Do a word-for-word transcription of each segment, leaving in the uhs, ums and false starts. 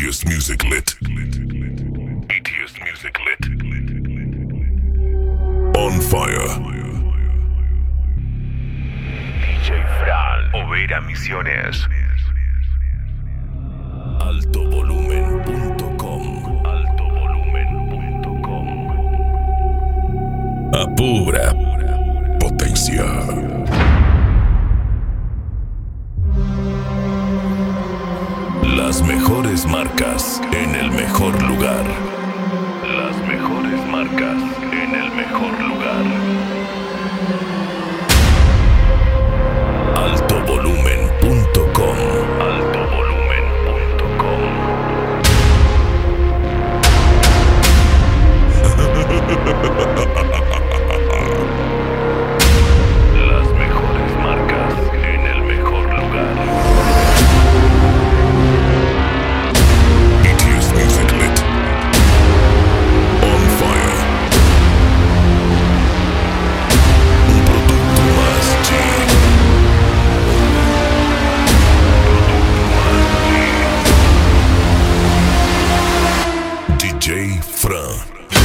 Itius Music Lit. Itius Music Lit. On fire. D J Fran, Overa Misiones. altovolumen punto com. altovolumen punto com. A pura potencia. Las mejores marcas en el mejor lugar. Las mejores marcas en el mejor lugar. altovolumen punto com. altovolumen punto com. Las mejores marcas en el mejor lugar. Itius Music Lit. On fire. Un producto más G. D J Fran.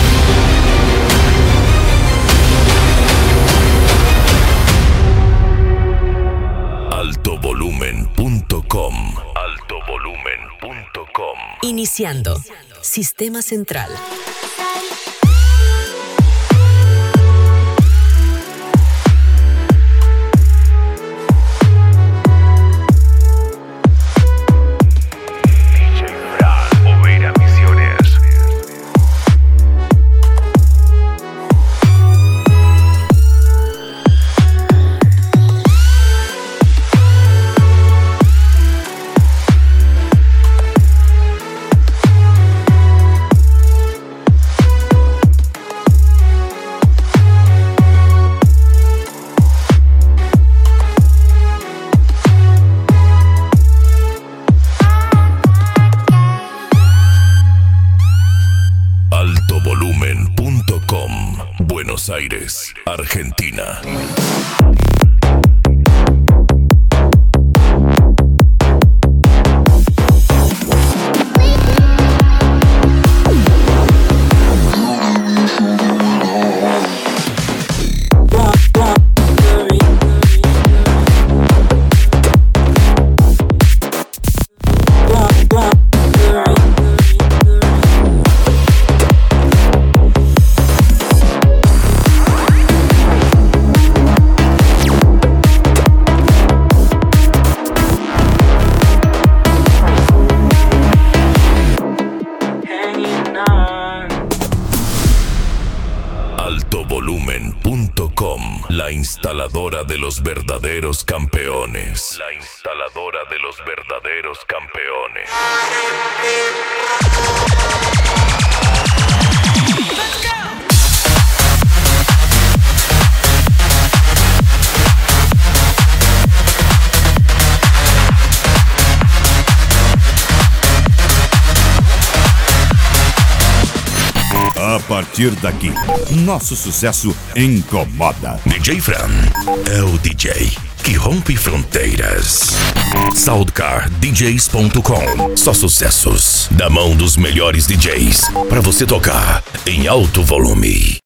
altovolumen punto com. altovolumen punto com. Iniciando. Sistema Central. D J Fran, Overa Misiones. altovolumen punto com. Buenos Aires, Argentina. altovolumen punto com. La instaladora de los verdaderos campeones. La instaladora de los verdaderos campeones. A partir daqui, nosso sucesso incomoda. D J Fran é o D J que rompe fronteiras. Soundcar D Js ponto com. Só sucessos da mão dos melhores D Js pra você tocar em alto volume.